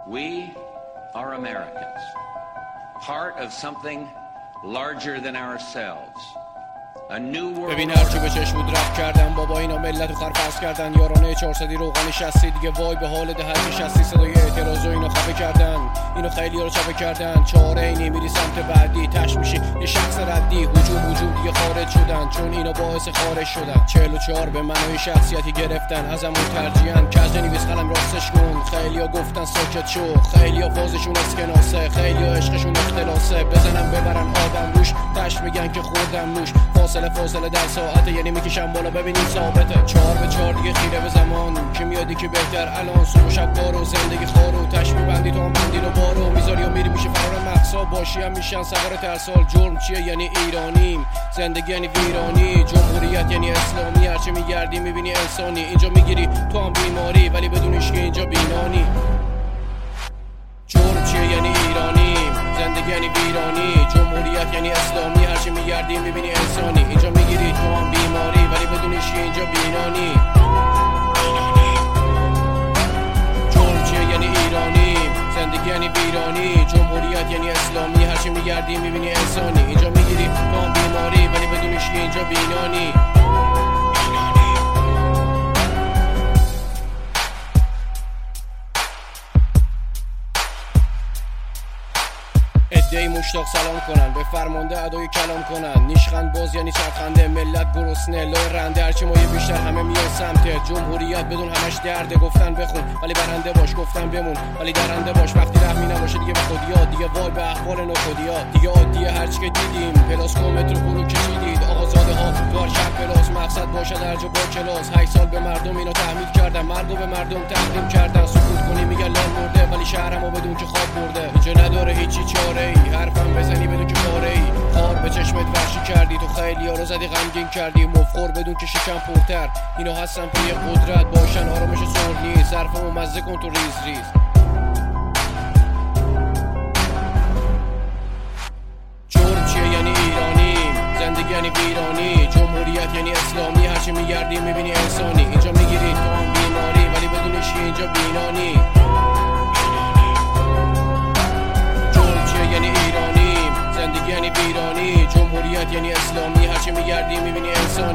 We are Americans, part of something larger than ourselves. ببین هرچی به چشم بود رفت کردن بابا اینا ملت و خرفرس کردن یارانه 400 روغن شستی دیگه وای به حال ده هر نشستی صدای اعتراض و اینو خفه کردن اینو خیلی ها رو چپه کردن چاره اینی میری سمت بعدی تش میشی یه شخص ردی هجوم دیگه خارج شدن چون اینا باعث خارج شدن 44 به منوی شخصیتی گرفتن ازمون ترجیحاً کج نویس قلم راستش کن خیلی ها گفتن ساکت شو خیلی ها فازشون اسکناسه خیلی ها عشقشون اختلاسه بزنم ببرن آدم روش تش میگن که خوردم نوش فاصله در ساعته یعنی میکشم بالا ببینید ثابته 4 به 4 دیگه خیره به زمان که میادی که بهتر الان صبح و شب کارو زندگی خارو تش میبندی تو هم بندی رو بارو میذاری و میری میشه فرار مقصا باشی هم میشن سوار ترسال جرم چیه یعنی ایرانیم زندگی یعنی ویرانی جمهوریت یعنی اسلامی هرچی میگردی میبینی انسانی اینجا میگیری تو هم بیماری ولی بدونیش که اینجا بینانی جرم چیه یعنی ایرانیم زندگی یعنی ویرانی جمهوریت یعنی اسلامی هرچی میگردی میبینی انسانی اینجا میگیری تو هم بیماری ولی بدونیش که اینجا بینانی جرم چیه یعنی ایرانیم زندگی یعنی ویرانی جمهوریت یعنی اسلامی هرچی میگردی میبینی انسانی اینجا میگیری تو هم بیماری ولی بدونیش که اینجا بینانی ادعی مشتاق سلام کنن به فرمانده ادای کلام کنن نیشخند باز یعنی چرخنده ملت گرسنه لای رنده هرچی مایه بیشتر همه میان سمته جمهوریت بدون همش درده گفتن بخون ولی برنده باش گفتن بمون ولی درنده باش وقتی رحمی نباشه دیگه به خودیات دیگه وای به احوال نخودیات دیگه عادیه هرچی که دیدیم پلاس کومتر برو کشیدید آقازاده ها دار شب پلاس مقصد باشه درجا با کلاس 8 سال به مردم اینو تحمیل کردن مرگو به مردم تقدیم کردن سکوت کنی میگن لال مرده ولی شهرمو بدون که خواب برده اینجا نداره هیچی چاره حرفم بزنی بدون که پاره‌ای خار به چشمت وحشی کردی تو خیلی ها رو زدی غمگین کردی مفخور بدون که شکم پرتر اینا هستن پی قدرت باشن آرامش سر نیست ظرفمو مزه کن تو ریز جرم چیه یعنی ایرانیم زندگی یعنی ویرانی جمهوریت یعنی اسلامی هرچی میگردی میبینی انسانی اینجا میگیری تو هم بیماری ولی بدونش که اینجا بینانی یعنی ایرانیم زندگی یعنی ویرانی جمهوریت یعنی اسلامی هرچی میگردی میبینی انسانی